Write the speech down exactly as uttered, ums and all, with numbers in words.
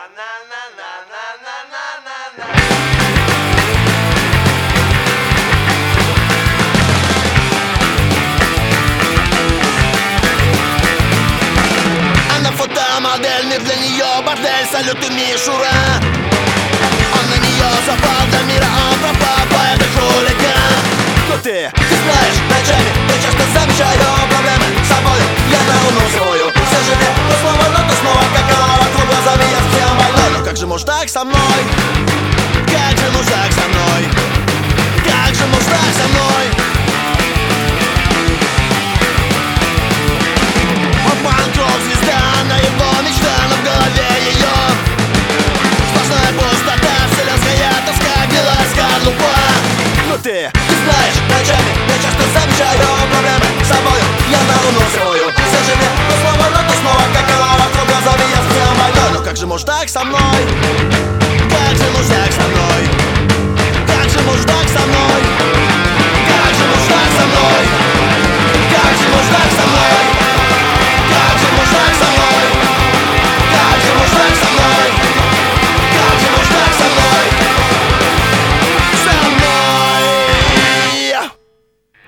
Она фотомодель, мир для нее бордель, салюты мишура. Он на нее запал, для мира он пропал, поэт и хулиган. Но ты, ты знаешь, ночами я часто замечаю проблемы с собой. Я на луну свою, все живет, то снова, но то снова, как голова вокруг глазами, я всем больной. Но как же можешь так со мной? Как же можешь так со мной? Как же можешь так со мной? Обман, кровь, звезда, на его мечта, но в голове ее сплошная пустота, вселенская тоска, гнилая скорлупа. Но ты, ты знаешь, ночами я часто замечаю проблемы с собою. Я на луну свою, все живет, то снова, но то снова, как голова вокруг глазами, я всем больной. Но как же можешь так со мной? Как же можешь так со мной?